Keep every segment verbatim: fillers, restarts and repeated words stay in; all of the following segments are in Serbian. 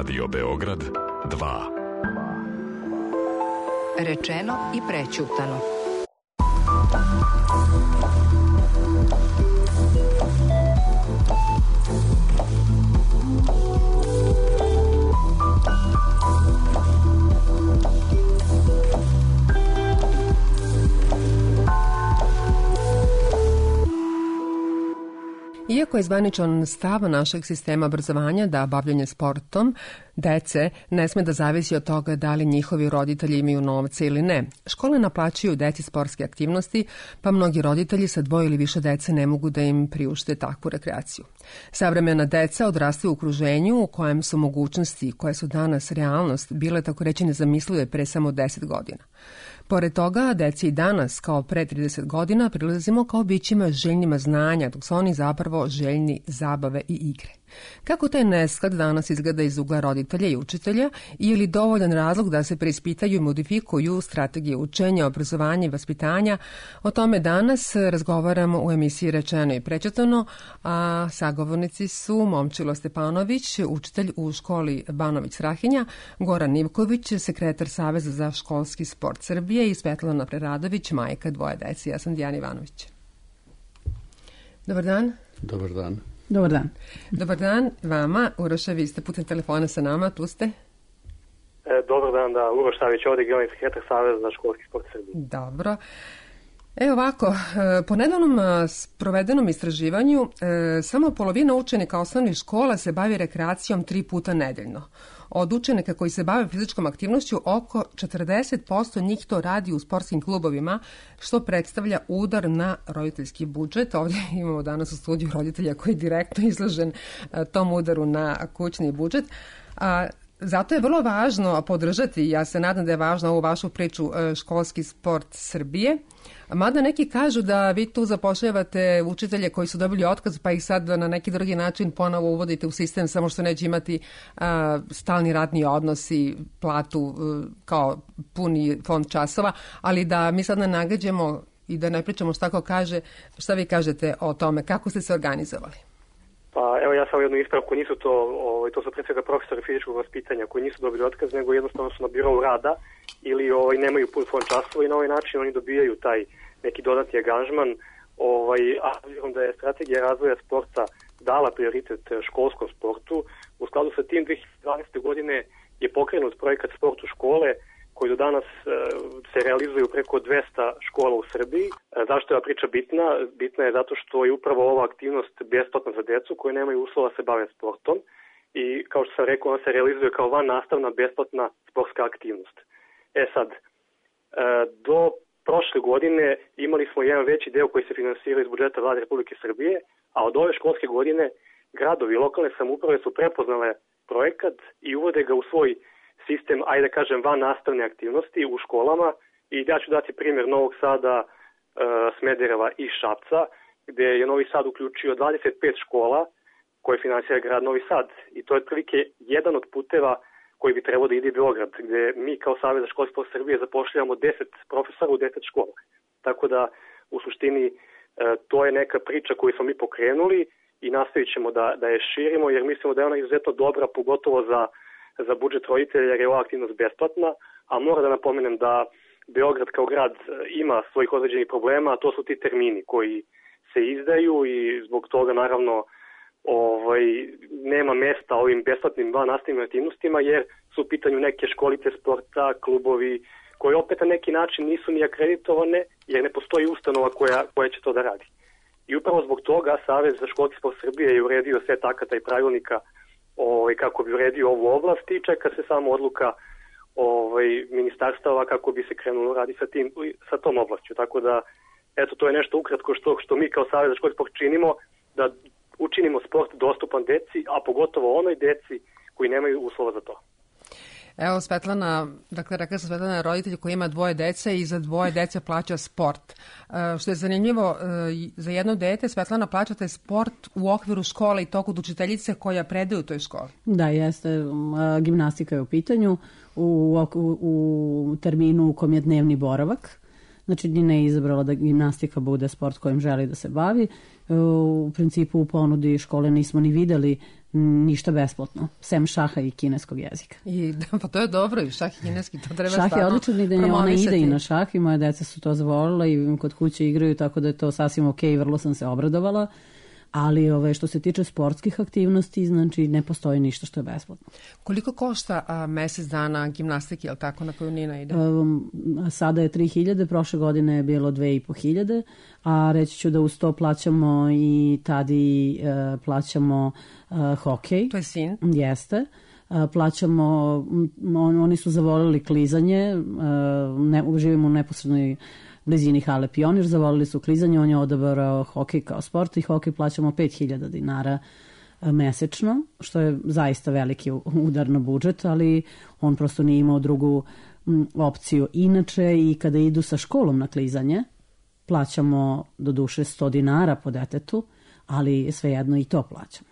Radio Beograd dva. Rečeno i prećutano. Iako je zvaničan stav našeg sistema obrazovanja da bavljanje sportom dece ne sme da zavisi od toga da li njihovi roditelji imaju novce ili ne, škole naplaćuju deci sportske aktivnosti, pa mnogi roditelji sa dvoje ili više dece ne mogu da im priušte takvu rekreaciju. Savremena deca odrastaju u okruženju u kojem su mogućnosti koje su danas realnost bile tako reći nezamislive pre samo deset godina. Pored toga, deci i danas, kao pre trideset godina, prilazimo kao bićima željnima znanja, dok su oni zapravo željni zabave i igre. Kako taj nesklad danas izgleda iz ugla roditelja i učitelja i je li dovoljan razlog da se preispitaju i modifikuju strategije učenja, obrazovanja i vaspitanja? O tome danas razgovaramo u emisiji Rečeno i prećutano, a sagovornici su Momčilo Stepanović, učitelj u školi Banović Strahinja, Goran Ivković, sekretar Saveza za školski sport Srbije i Svetlana Preradović, majka dvoje dece. Ja sam Dijana Ivanović. Dobar dan. Dobar dan. Dobar dan. Dobar dan vama. Uroša, vi ste putem telefona sa nama, tu ste? E, dobar dan, da. Uroš Savić, ovdje generalni sekretar Saveza za školski sport Srbije. Dobro. Evo ovako, po nedavnom provedenom istraživanju, samo polovina učenika osnovnih škola se bavi rekreacijom tri puta nedeljno. Od učenika koji se bave fizičkom aktivnošću, oko četrdeset posto njih to radi u sportskim klubovima, što predstavlja udar na roditeljski budžet. Ovdje imamo danas u studiju roditelja koji je direktno izložen tom udaru na kućni budžet. A zato je vrlo važno podržati, ja se nadam da je važno ovu vašu priču, školski sport Srbije. Mada neki kažu da vi tu zapošljavate učitelje koji su dobili otkaz, pa ih sad na neki drugi način ponovo uvodite u sistem, samo što neće imati a, stalni radni odnos i platu a, kao puni fond časova, ali da mi sad ne nagađamo i da ne pričamo šta ko kaže, šta vi kažete o tome, kako ste se organizovali? Pa evo ja sam jednu ispravku, nisu to, ovaj, to su pre svega profesori fizičkog vaspitanja koji nisu dobili otkaz, nego jednostavno su na birou rada ili ovaj, nemaju pun fond časova i na ovaj način oni dobijaju taj neki dodatni angažman, ovaj, a obzirom da je strategija razvoja sporta dala prioritet školskom sportu, u skladu sa tim dve hiljade dvanaeste. godine je pokrenut projekat Sport u škole, koji do danas e, se realizuju preko dvesta škola u Srbiji. E, zašto je ova priča bitna? Bitna je zato što je upravo ova aktivnost besplatna za decu koji nemaju uslova da se bave sportom i kao što sam rekao, ona se realizuje kao van nastavna besplatna sportska aktivnost. E sad, e, do prošle godine imali smo jedan veći deo koji se finansira iz budžeta Vlade Republike Srbije, a od ove školske godine gradovi i lokalne samouprave su prepoznale projekat i uvode ga u svoj sistem, ajde da kažem, van nastavne aktivnosti u školama i ja ću dati primjer Novog Sada, e, Smedereva i Šapca, gde je Novi Sad uključio dvadeset pet škola koje finansira grad Novi Sad i to je otprilike jedan od puteva koji bi trebao da ide i Beograd, gde mi kao Savez za školski sport Srbije zapošljavamo deset profesora u deset škola. Tako da u suštini e, to je neka priča koju smo mi pokrenuli i nastavit ćemo da, da je širimo jer mislimo da je ona izuzetno dobra, pogotovo za za budžet roditelja jer je ova aktivnost besplatna, a moram da napomenem da Beograd kao grad ima svojih određenih problema, a to su ti termini koji se izdaju i zbog toga naravno ovaj, nema mesta ovim besplatnim van nastavnim aktivnostima jer su u pitanju neke školice sporta, klubovi koji opet na neki način nisu ni akreditovane jer ne postoji ustanova koja, koja će to da radi. I upravo zbog toga Savez za školski sport Srbije je uredio set akata i pravilnika ovaj, kako bi uredio ovu oblast i čeka se samo odluka ovaj, ministarstava kako bi se krenulo radi sa, tim, sa tom oblašću. Tako da, eto, to je nešto ukratko što, što mi kao Savez za školski sport činimo, da učinimo sport dostupan deci, a pogotovo onoj deci koji nemaju uslova za to. Evo Svetlana, dakle rekla sam Svetlana je roditelj koji ima dvoje dece i za dvoje dece plaća sport. E, što je zanimljivo, e, za jedno dete Svetlana plaćate sport u okviru škole i to kod učiteljice koja predaje u toj školi. Da, jeste. Gimnastika je u pitanju u, u, u terminu u kom je dnevni boravak. Znači Nina je izabrala da gimnastika bude sport kojim želi da se bavi. U principu u ponudi škole nismo ni videli ništa besplatno, sem šaha i kineskog jezika. I, pa to je dobro, i šah i kineski, to treba šah stvarno promovisati. Šah je odličan i da ona ide i na šah i moje deca su to zavolila i kod kuće igraju, tako da je to sasvim ok, vrlo sam se obradovala. Ali ove, što se tiče sportskih aktivnosti, znači ne postoji ništa što je besplatno. Koliko košta a, mesec dana gimnastike, je li tako, na koju Nina ide? Um, sada je tri hiljade, prošle godine je bilo dve i po hiljade, a reći ću da uz to plaćamo i tadi uh, plaćamo uh, hokej. To je sin? Jeste. Uh, plaćamo, on, oni su zavolili klizanje, uh, ne, živimo u neposrednoj blizini hale Pionir, zavolili su klizanje, on je odabrao hokej kao sport i hokej plaćamo pet hiljada dinara mesečno, što je zaista veliki udar na budžet, ali on prosto nije imao drugu m, opciju. Inače, i kada idu sa školom na klizanje, plaćamo do duše sto dinara po detetu, ali svejedno i to plaćamo.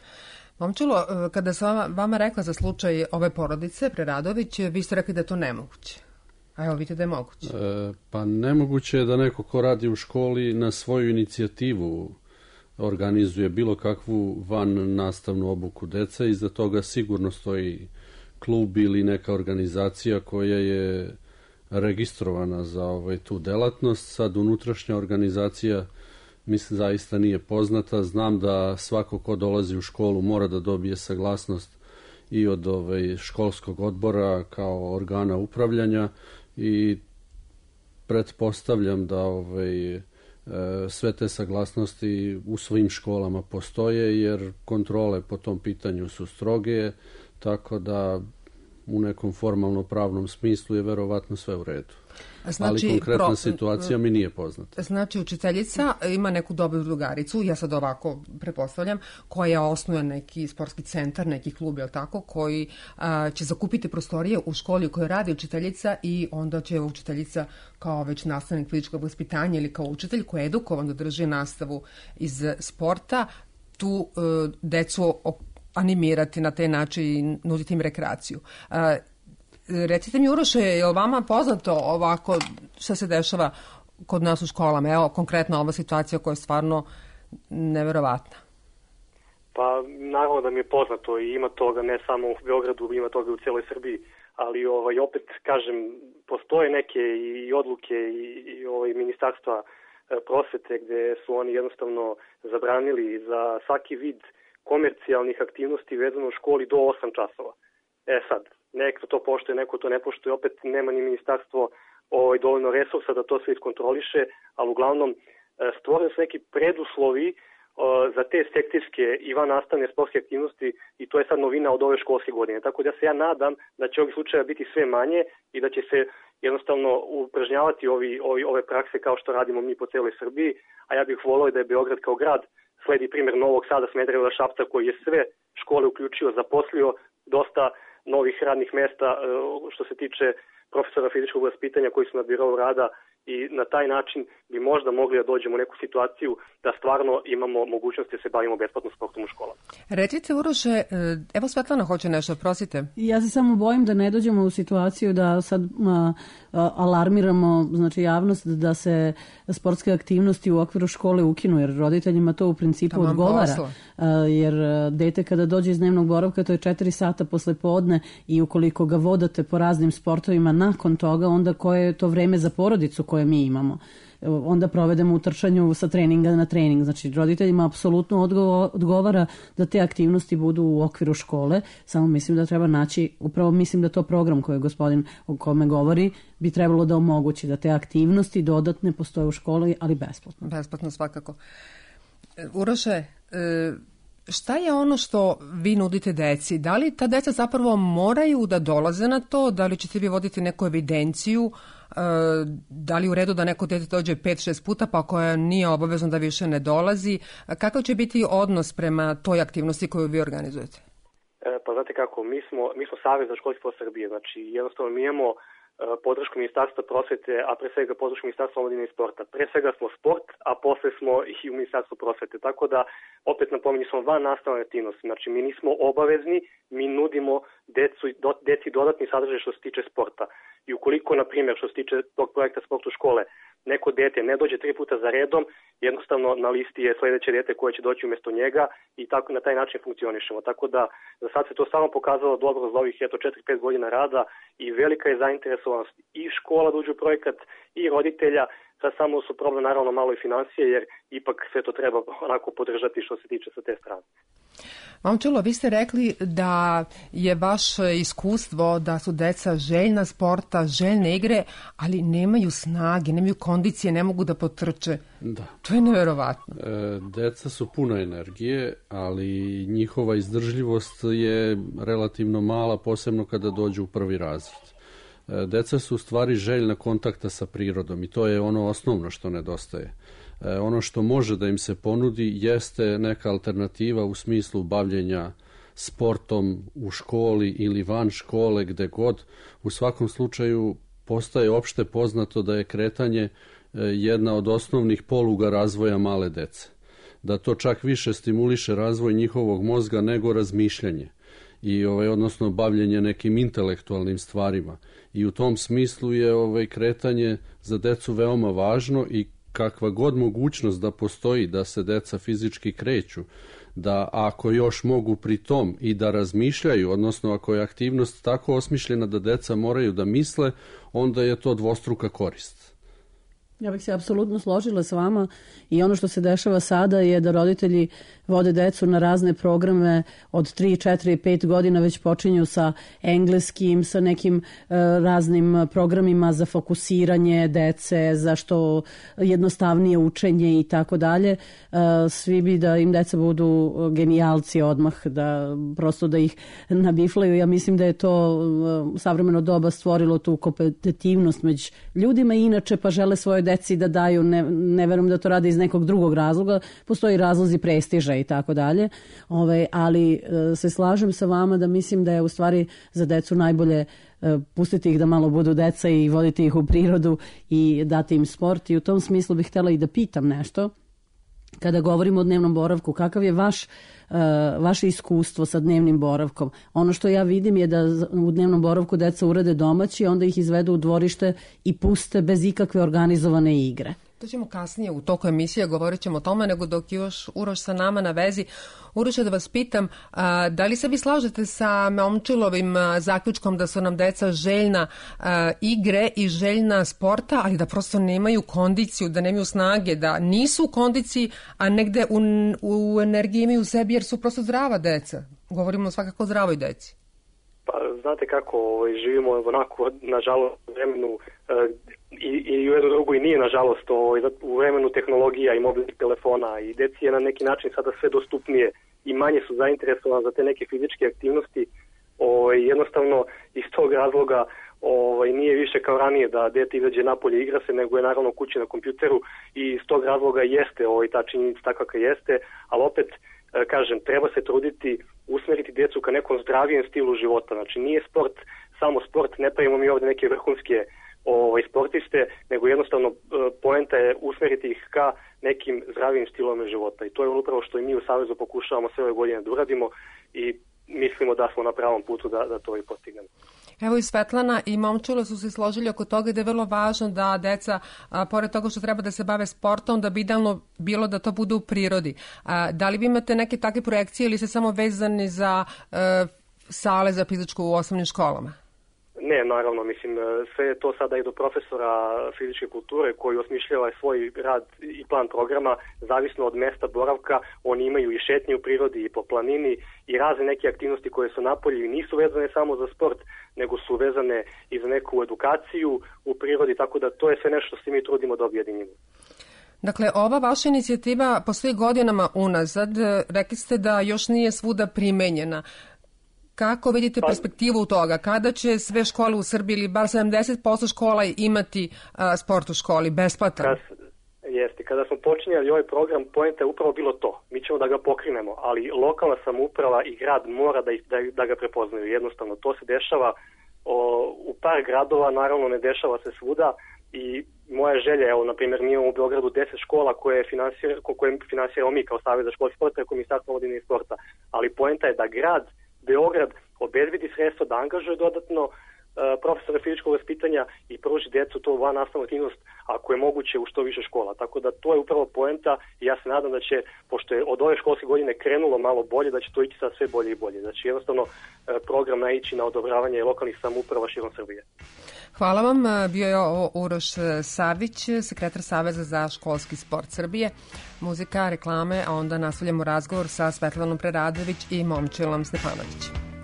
Momčilo, kada sam vama, vama rekla za slučaj ove porodice, Preradović, vi ste rekli da je to nemoguće. A evo vidite da je moguće. E, pa nemoguće je da neko ko radi u školi na svoju inicijativu organizuje bilo kakvu van nastavnu obuku dece. Iza toga sigurno stoji klub ili neka organizacija koja je registrovana za ovaj, tu delatnost. Sad unutrašnja organizacija mislim zaista nije poznata. Znam da svako ko dolazi u školu mora da dobije saglasnost i od ovaj, školskog odbora kao organa upravljanja i pretpostavljam da ovaj, sve te saglasnosti u svim školama postoje jer kontrole po tom pitanju su stroge, tako da u nekom formalno pravnom smislu je verovatno sve u redu. Znači, ali konkretna pro... situacija mi nije poznata. Znači, učiteljica ima neku dobru drugaricu, ja sad ovako pretpostavljam, koja osnuje neki sportski centar, neki klub, je li tako, koji a, će zakupiti prostorije u školi u kojoj radi učiteljica i onda će učiteljica kao već nastavnik fizičkog vaspitanja ili kao učitelj koji je edukovan da drži nastavu iz sporta, tu a, decu animirati na taj način i nuditi im rekreaciju. A, recite mi, Uroše, je li vama poznato ovako što se dešava kod nas u školama? Evo, konkretno ova situacija koja je stvarno neverovatna. Pa, naravno da mi je poznato i ima toga ne samo u Beogradu, ima toga u cijeloj Srbiji, ali ovaj, opet, kažem, postoje neke i odluke i, i ovaj, ministarstva prosvete gde su oni jednostavno zabranili za svaki vid komercijalnih aktivnosti vezano u školi do osam časova. E sad, neko to poštuje, neko to ne poštuje, opet nema ni ministarstvo ovaj, dovoljno resursa da to sve iskontroliše, ali uglavnom stvorili su neki preduslovi o, za te sekcijske i van nastavne sportske aktivnosti i to je sad novina od ove školske godine. Tako da se ja nadam da će ovih slučaja biti sve manje i da će se jednostavno upražnjavati ovi, ovi, ove prakse kao što radimo mi po celoj Srbiji, a ja bih volio da je Beograd kao grad sledi primjer Novog Sada, Smedereva, Šapca koji je sve škole uključio, zaposlio dosta novih radnih mesta što se tiče profesora fizičkog vaspitanja koji su na birou rada i na taj način bi možda mogli da dođemo u neku situaciju da stvarno imamo mogućnosti da se bavimo besplatno sportom u školama. Recite, Uroše, evo Svetlana hoće nešto, prosite. Ja se samo bojim da ne dođemo u situaciju da sad a, a, alarmiramo znači, javnost da se sportske aktivnosti u okviru škole ukinu, jer roditeljima to u principu Tamam odgovara. A, jer dete kada dođe iz dnevnog boravka, to je četiri sata posle podne i ukoliko ga vodate po raznim sportovima nakon toga, onda koje je to vreme za porodicu koje mi imamo. Onda provedemo u trčanju sa treninga na trening. Znači, roditeljima apsolutno odgovara da te aktivnosti budu u okviru škole, samo mislim da treba naći, upravo mislim da to program koji je gospodin o kome govori, bi trebalo da omogući da te aktivnosti dodatne postoje u školi, ali besplatno. Besplatno svakako. Uroše, šta je ono što vi nudite deci? Da li ta deca zapravo moraju da dolaze na to? Da li ćete vi voditi neku evidenciju? Da li u redu da neko dete dođe pet šest puta pa koja nije obavezno da više ne dolazi? Kakav će biti odnos prema toj aktivnosti koju vi organizujete? E, pa znate kako, mi smo, mi smo Savez za školstvo Srbije, znači jednostavno mi imamo podršku Ministarstva prosvete, a pre svega podršku Ministarstva omladine i sporta. Pre svega smo sport, a posle smo i u Ministarstvu prosvete. Tako da, opet napominju, smo van nastavne aktivnosti. Znači, mi nismo obavezni, mi nudimo decu, do, deci dodatni sadržaj što se tiče sporta. I ukoliko, na primjer, što se tiče tog projekta Sport u škole, neko dete ne dođe tri puta za redom, jednostavno na listi je sledeće dete koje će doći umjesto njega i tako na taj način funkcionišemo. Tako da za sad se to samo pokazalo dobro za ovih eto četiri pet godina rada i velika je zainteresovanost i škola da uđe u projekat i roditelja. Sad samo su problem naravno malo i financije, jer ipak sve to treba onako podržati što se tiče sa te strane. Momčilo, vi ste rekli da je vaše iskustvo da su deca željna sporta, željne igre, ali nemaju snage, nemaju kondicije, ne mogu da potrče. Da. To je neverovatno. E, deca su puna energije, ali njihova izdržljivost je relativno mala, posebno kada dođu u prvi razred. E, deca su u stvari željna kontakta sa prirodom i to je ono osnovno što nedostaje. Ono što može da im se ponudi jeste neka alternativa u smislu bavljenja sportom u školi ili van škole, gde god. U svakom slučaju postaje opšte poznato da je kretanje jedna od osnovnih poluga razvoja male dece. Da to čak više stimuliše razvoj njihovog mozga nego razmišljanje i ovaj odnosno bavljenje nekim intelektualnim stvarima. I u tom smislu je ovaj kretanje za decu veoma važno i kakva god mogućnost da postoji da se deca fizički kreću, da ako još mogu pri tom i da razmišljaju, odnosno ako je aktivnost tako osmišljena da deca moraju da misle, onda je to dvostruka korist. Ja bih se apsolutno složila s vama i ono što se dešava sada je da roditelji vode decu na razne programe od tri, četiri, pet godina, već počinju sa engleskim, sa nekim e, raznim programima za fokusiranje dece, za što jednostavnije učenje i tako dalje. Svi bi da im deca budu genijalci odmah, da prosto da ih nabiflaju. Ja mislim da je to e, savremeno doba stvorilo tu kompetitivnost među ljudima i inače pa žele svoje deci da daju, ne, ne verujem da to rade iz nekog drugog razloga, postoji razlozi prestiža i tako dalje, Ove, ali e, se slažem sa vama da mislim da je u stvari za decu najbolje e, pustiti ih da malo budu deca i voditi ih u prirodu i dati im sport i u tom smislu bih htjela i da pitam nešto. Kada govorimo o dnevnom boravku, kakav je vaš, uh, vaše iskustvo sa dnevnim boravkom? Ono što ja vidim je da u dnevnom boravku deca urade domaći, onda ih izvedu u dvorište i puste bez ikakve organizovane igre. To ćemo kasnije u toku emisije, govorit ćemo o tome, nego dok još Uroš sa nama na vezi. Uroše, da vas pitam, a, da li se vi slažete sa Momčilovim a, zaključkom da su nam deca željna a, igre i željna sporta, ali da prosto nemaju kondiciju, da nemaju snage, da nisu u kondiciji, a negde u, u energiji imaju u sebi jer su prosto zdrava deca? Govorimo svakako o zdravoj deci. Pa znate kako, živimo onako, nažalost, u vremenu i, i u jednu drugu i nije, nažalost, u vremenu tehnologija i mobilnih telefona i deci je na neki način sada sve dostupnije i manje su zainteresovani za te neke fizičke aktivnosti. O, jednostavno, iz tog razloga o, nije više kao ranije da dete izađe napolje i igra se, nego je naravno kući na kompjuteru i iz tog razloga jeste o, ta činjenica takva kakva jeste, ali opet, kažem, treba se truditi usmeriti djecu ka nekom zdravijem stilu života. Znači nije sport samo sport, ne pravimo mi ovdje neke vrhunske ovaj, sportiste, nego jednostavno poenta je usmeriti ih ka nekim zdravijim stilom života. I to je upravo što i mi u Savezu pokušavamo sve ove godine da uradimo i mislimo da smo na pravom putu da, da to i postignemo. Evo i Svetlana i Momčilo su se složili oko toga da je vrlo važno da deca, a, pored toga što treba da se bave sportom, da bi idealno bilo da to bude u prirodi. A, da li vi imate neke takve projekcije ili ste samo vezani za a, sale za fizičku u osnovnim školama? Ne, naravno, mislim, sve je to sada i do profesora fizičke kulture koji osmišljava svoj rad i plan programa, zavisno od mesta boravka. Oni imaju i šetnje u prirodi i po planini i razne neke aktivnosti koje su napolje i nisu vezane samo za sport, nego su vezane i za neku edukaciju u prirodi, tako da to je sve nešto što se mi trudimo da objedinimo. Dakle, ova vaša inicijativa postoji godinama unazad. Rekli ste da još nije svuda primenjena. Kako vidite perspektivu toga? Kada će sve škole u Srbiji ili bar sedamdeset posto škola imati a, sport u školi, besplatan? Kad, jeste. Kada smo počinjali ovaj program, poenta je upravo bilo to. Mi ćemo da ga pokrenemo, ali lokalna samouprava i grad mora da, da, da ga prepoznaju. Jednostavno, to se dešava o, u par gradova, naravno ne dešava se svuda i moja želja, evo, na primjer, mi imamo u Beogradu deset škola koje, finansira, koje finansiramo mi kao Savez za školu sporta, preko Ministarstva omladine i sporta, ali poenta je da grad Beograd obezbedi sredstva, da angažuje dodatno uh, profesora fizičkog vaspitanja i pruži djecu to van nastavnu aktivnost ako je moguće u što više škola. Tako da to je upravo poenta i ja se nadam da će, pošto je od ove školske godine krenulo malo bolje, da će to ići sad sve bolje i bolje. Znači jednostavno program naići na odobravanje lokalnih samouprava širom Srbije. Hvala vam. Bio je Uroš Savić, sekretar Saveza za školski sport Srbije. Muzika, reklame, a onda nastavljamo razgovor sa Svetlanom Preradović i Momčilom Stefanović.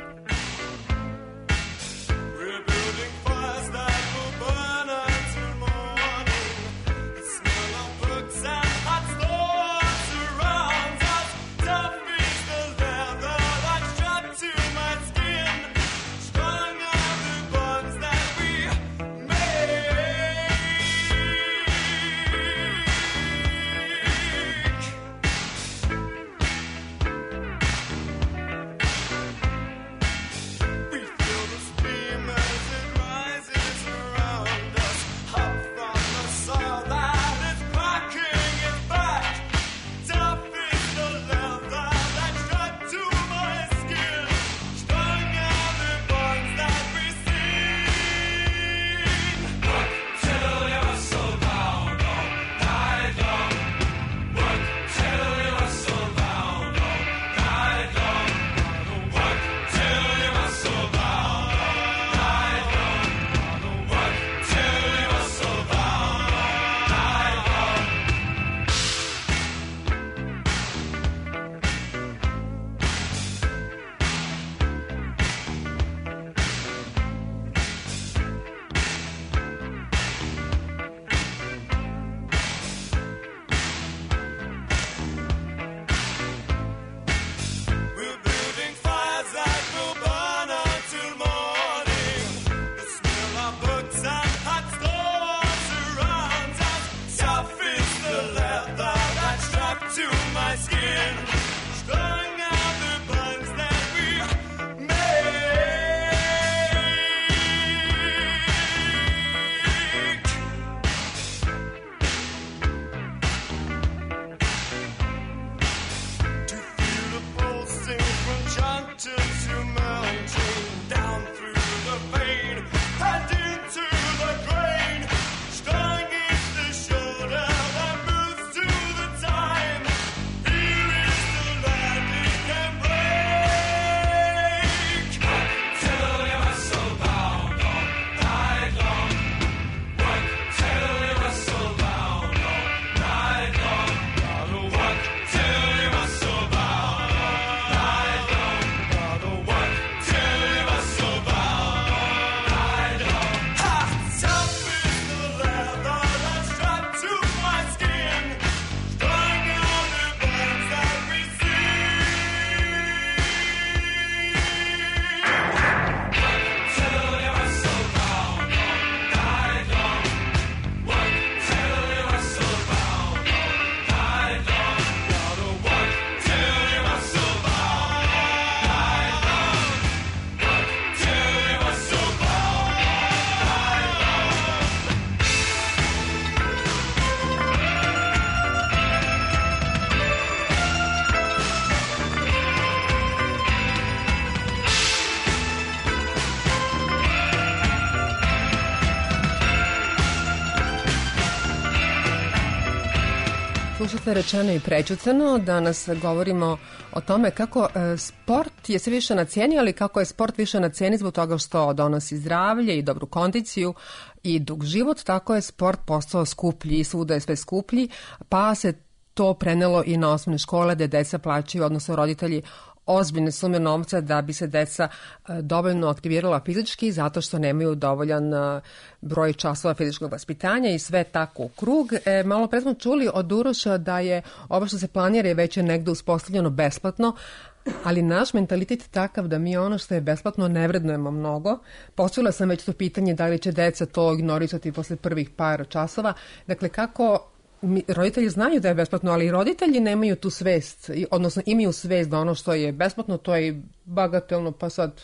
Slušate Rečeno i prećutano. Danas govorimo o tome kako e, sport je sve više na cijeni, ali kako je sport više na cijeni zbog toga što donosi zdravlje i dobru kondiciju i dug život, tako je sport postao skuplji i svuda je sve skuplji, pa se to prenelo i na osnovne škole gde deca plaćaju, odnosno roditelji, ozbiljne sume novca da bi se deca dovoljno aktivirala fizički zato što nemaju dovoljan broj časova fizičkog vaspitanja i sve tako u krug. E, malo pre smo čuli od Uroša da je ovo što se planira je već negde uspostavljeno besplatno, ali naš mentalitet je takav da mi ono što je besplatno ne vrednujemo mnogo. Postavila sam već to pitanje da li će deca to ignorisati posle prvih par časova. Dakle, kako mi, roditelji znaju da je besplatno, ali roditelji nemaju tu svest, odnosno imaju svest da ono što je besplatno, to je bagatelno, pa sad...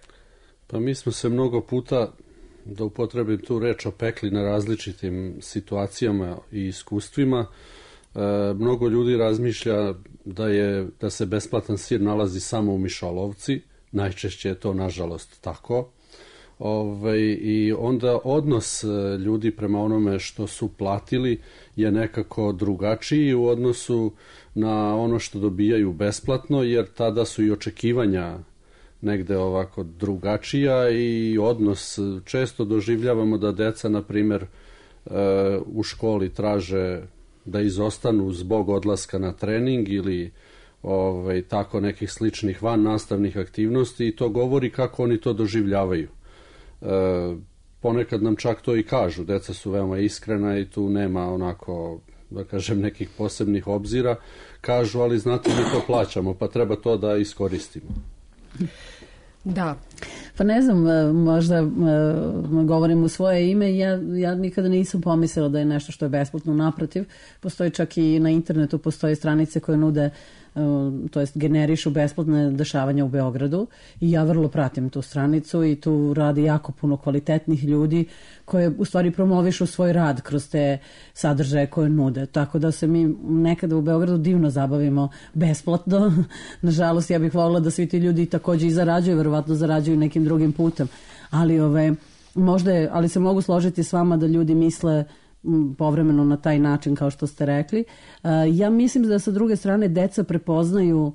Pa mi smo se mnogo puta, da upotrebim tu reč, opekli na različitim situacijama i iskustvima. E, mnogo ljudi razmišlja da, je, da se besplatan sir nalazi samo u mišolovci, najčešće je to nažalost tako. Ove, i onda odnos ljudi prema onome što su platili je nekako drugačiji u odnosu na ono što dobijaju besplatno, jer tada su i očekivanja negde ovako drugačija i odnos često doživljavamo da deca, na primjer, u školi traže da izostanu zbog odlaska na trening ili ovaj, tako nekih sličnih van nastavnih aktivnosti i to govori kako oni to doživljavaju. E, ponekad nam čak to i kažu, deca su veoma iskrena i tu nema onako, da kažem, nekih posebnih obzira. Kažu, ali znate, mi to plaćamo, pa treba to da iskoristimo. Da. Pa ne znam, možda govorim u svoje ime, ja, ja nikada nisam pomislila da je nešto što je besplatno, naprotiv. Postoji čak i na internetu, postoje stranice koje nude, to jest generišu besplatne dešavanja u Beogradu i ja vrlo pratim tu stranicu i tu radi jako puno kvalitetnih ljudi koje u stvari promovišu svoj rad kroz te sadržaje koje nude. Tako da se mi nekada u Beogradu divno zabavimo besplatno. Nažalost, ja bih voljela da svi ti ljudi takođe i zarađuju, verovatno zarađuju nekim drugim putem. Ali, ove, možda je, ali se mogu složiti s vama da ljudi misle povremeno na taj način, kao što ste rekli. Ja mislim da sa druge strane deca prepoznaju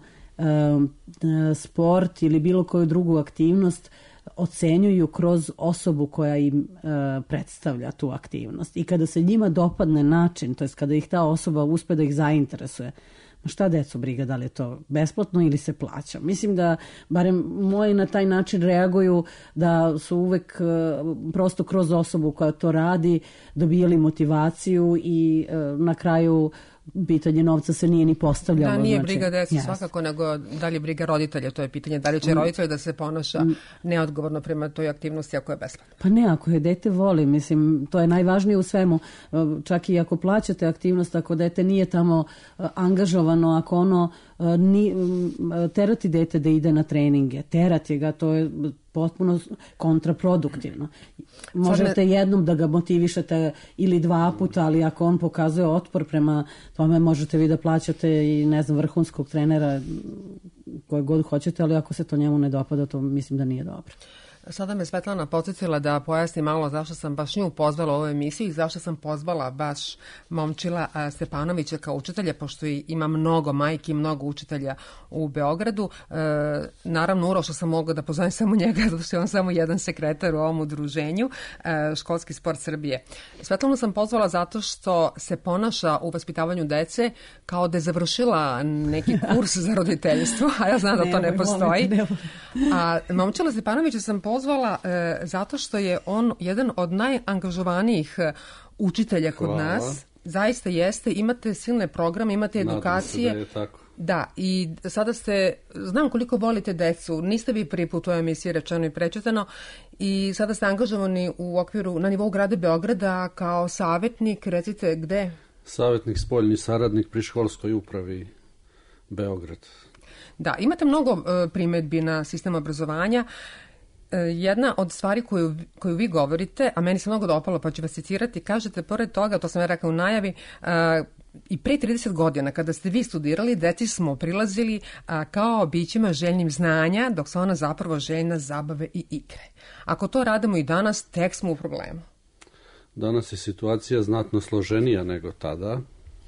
sport ili bilo koju drugu aktivnost, ocenjuju kroz osobu koja im predstavlja tu aktivnost. I kada se njima dopadne način, to jest kada ih ta osoba uspe da ih zainteresuje, šta decu briga, da li je to besplatno ili se plaća. Mislim da, barem moji na taj način reaguju, da su uvek prosto kroz osobu koja to radi dobijali motivaciju i na kraju pitanje novca se nije ni postavljalo. Da, nije znači, briga deca yes. svakako, nego da li je briga roditelja, to je pitanje. Da li će mm. roditelj da se ponaša mm. neodgovorno prema toj aktivnosti ako je besplatno? Pa ne, ako je dete voli, mislim, to je najvažnije u svemu. Čak i ako plaćate aktivnost, ako dete nije tamo angažovano, ako ono ni, terati dete da ide na treninge, terati ga, to je potpuno kontraproduktivno. Možete jednom da ga motivišete ili dva puta, ali ako on pokazuje otpor prema tome, možete vi da plaćate i, ne znam, vrhunskog trenera koje god hoćete, ali ako se to njemu ne dopada, to mislim da nije dobro. Sada me Svetlana podsjetila da pojasni malo zašto sam baš nju pozvala u ovoj emisiji i zašto sam pozvala baš Momčila Stepanovića kao učitelja, pošto ima mnogo majki, mnogo učitelja u Beogradu. E, naravno, Uroša sam mogla da pozovem samo njega, zato što je on samo jedan sekretar u ovom udruženju, e, Školski sport Srbije. Svetlanu sam pozvala zato što se ponaša u vaspitavanju dece kao da je završila neki kurs za roditeljstvo, a ja znam da to ne postoji. A Momčila Stepanovića sam pozvala pozvala e, zato što je on jedan od najangažovanijih učitelja kod Hvala. nas. Zaista jeste, imate silne programe, imate edukacije. Nadam se da je tako. Da, i sada ste, znam koliko volite decu, niste vi prvi put u ovoj emisiji rečeno i prečutano i sada ste angažovani u okviru, na nivou grada Beograda kao savjetnik, recite gde? Savjetnik, spoljni saradnik pri školskoj upravi Beograd. Da, imate mnogo uh, primedbi na sistem obrazovanja. Jedna od stvari koju, koju vi govorite, a meni se mnogo dopalo, pa ću vas citirati, kažete, pored toga, to sam ja rekao u najavi, uh, i pre trideset godina, kada ste vi studirali, deci smo prilazili uh, kao bićima željnim znanja, dok su ona zapravo željna zabave i igre. Ako to radimo i danas, tek smo u problemu. Danas je situacija znatno složenija nego tada.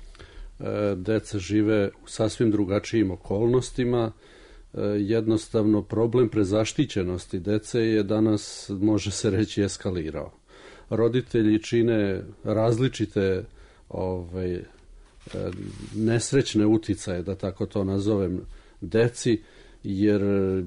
E, deca žive u sasvim drugačijim okolnostima. Jednostavno problem prezaštićenosti dece je danas, može se reći, eskalirao. Roditelji čine različite ovaj, nesrećne uticaje, da tako to nazovem, deci, jer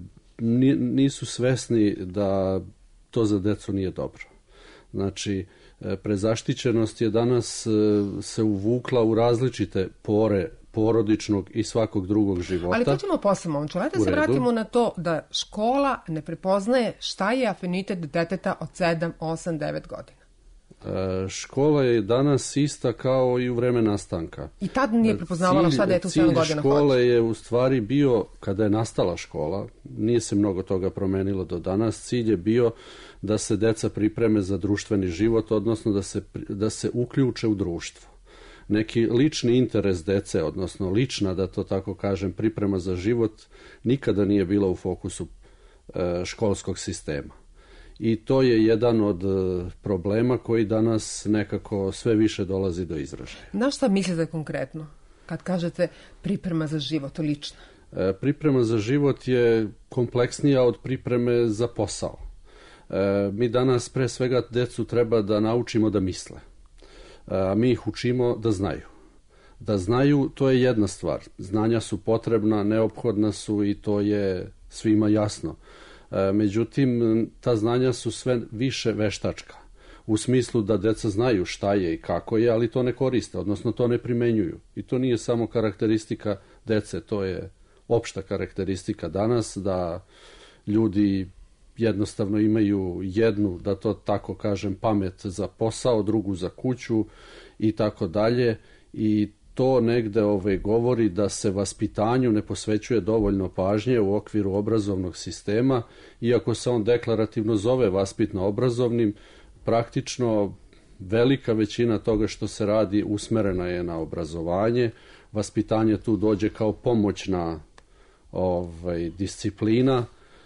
nisu svesni da to za decu nije dobro. Znači, prezaštićenost je danas se uvukla u različite pore porodičnog i svakog drugog života. Ali to ćemo posle, Momčilo. Ajde da se vratimo na to da škola ne prepoznaje šta je afinitet deteta od sedam, osam, devet godina. E, škola je danas ista kao i u vreme nastanka. I tad nije prepoznavala šta dete u sedam godina hoće. Cilj škole je u stvari bio, kada je nastala škola, nije se mnogo toga promenilo do danas, cilj je bio da se deca pripreme za društveni život, odnosno da se, da se uključe u društvo. Neki lični interes dece, odnosno lična, da to tako kažem, priprema za život, nikada nije bila u fokusu e, školskog sistema. i to je jedan od problema koji danas nekako sve više dolazi do izražaja. Na šta mislite konkretno kad kažete priprema za život, lična? E, priprema za život je kompleksnija od pripreme za posao. E, mi danas pre svega decu treba da naučimo da misle, a mi ih učimo da znaju. Da znaju, to je jedna stvar. Znanja su potrebna, neophodna su i to je svima jasno. E, međutim, ta znanja su sve više veštačka. U smislu da deca znaju šta je i kako je, ali to ne koriste, odnosno to ne primenjuju. I to nije samo karakteristika dece, to je opšta karakteristika danas, da ljudi jednostavno imaju jednu, da to tako kažem, pamet za posao, drugu za kuću i tako dalje. I to negde ove, govori da se vaspitanju ne posvećuje dovoljno pažnje u okviru obrazovnog sistema, iako se on deklarativno zove vaspitno-obrazovnim, praktično velika većina toga što se radi usmerena je na obrazovanje. Vaspitanje tu dođe kao pomoćna ovaj, disciplina,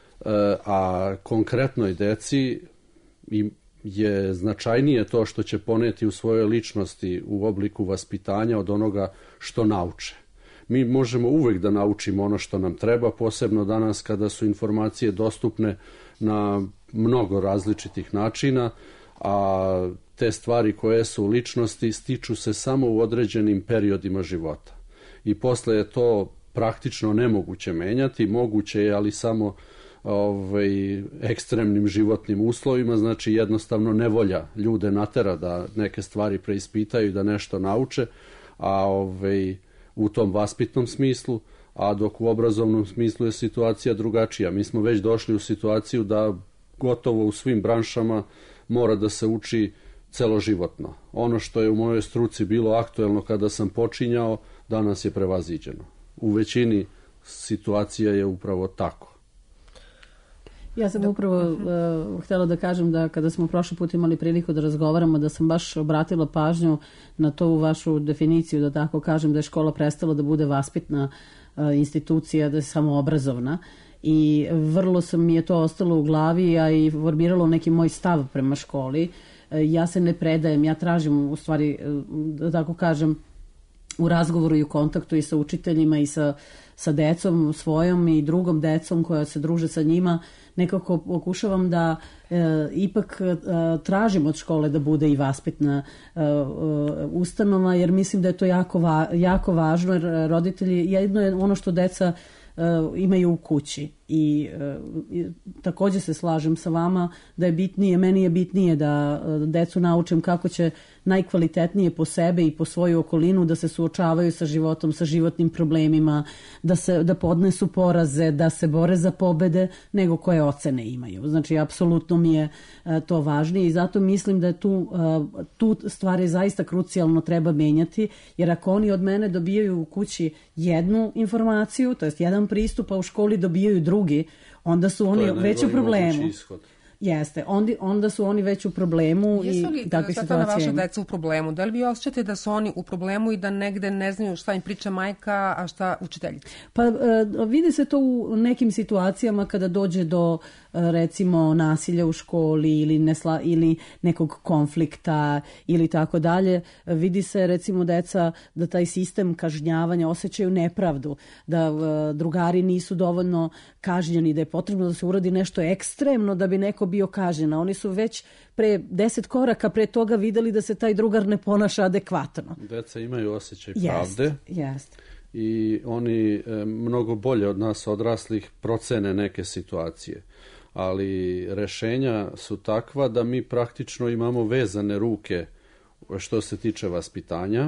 a konkretnoj deci je značajnije to što će poneti u svojoj ličnosti u obliku vaspitanja od onoga što nauče. Mi možemo uvek da naučimo ono što nam treba, posebno danas kada su informacije dostupne na mnogo različitih načina, a te stvari koje su u ličnosti stiču se samo u određenim periodima života. I posle je to praktično nemoguće menjati, moguće je, ali samo ovaj, ekstremnim životnim uslovima, znači jednostavno nevolja ljude natera da neke stvari preispitaju, da nešto nauče, a ovaj, u tom vaspitnom smislu, a dok u obrazovnom smislu je situacija drugačija. Mi smo već došli u situaciju da gotovo u svim branšama mora da se uči celoživotno. Ono što je u mojoj struci bilo aktuelno kada sam počinjao, danas je prevaziđeno. U većini situacija je upravo tako. Ja sam upravo uh, htjela da kažem da kada smo prošli put imali priliku da razgovaramo, da sam baš obratila pažnju na to u vašu definiciju, da tako kažem, da je škola prestala da bude vaspitna uh, institucija, da je samo obrazovna. I vrlo sam mi je to ostalo u glavi, a i formiralo neki moj stav prema školi. Uh, ja se ne predajem, ja tražim u stvari, uh, da tako kažem, u razgovoru i u kontaktu i sa učiteljima i sa, sa decom svojom i drugom decom koja se druže sa njima, nekako pokušavam da e, ipak e, tražim od škole da bude i vaspitna e, e, ustanova, jer mislim da je to jako, va, jako važno, jer roditelji, jedno je ono što deca e, imaju u kući i e, također se slažem sa vama da je bitnije, meni je bitnije da e, decu naučim kako će najkvalitetnije po sebe i po svoju okolinu da se suočavaju sa životom, sa životnim problemima, da se da podnesu poraze, da se bore za pobede, nego koje ocene imaju. Znači, apsolutno mi je a, to važnije i zato mislim da je tu, a, tu stvari zaista krucijalno treba menjati, jer ako oni od mene dobijaju u kući jednu informaciju, to jest jedan pristup, a u školi dobijaju drugi, onda su oni već u problemu. Jeste, onda, onda su oni već u problemu. Jesu li sada vaša deca u problemu? Da li vi osjećate da su oni u problemu i da negde ne znaju šta im priča majka, a šta učiteljica? Pa vidi se to u nekim situacijama kada dođe do recimo nasilja u školi ili, nesla, ili nekog konflikta ili tako dalje. Vidi se recimo deca da taj sistem kažnjavanja osjećaju nepravdu, da drugari nisu dovoljno kažnjeni, da je potrebno da se uradi nešto ekstremno da bi neko bio kažnjen. Oni su već pre deset koraka pre toga videli da se taj drugar ne ponaša adekvatno. Deca imaju osjećaj pravde. Jest, jest. I oni e, mnogo bolje od nas odraslih procene neke situacije. Ali rešenja su takva da mi praktično imamo vezane ruke što se tiče vaspitanja.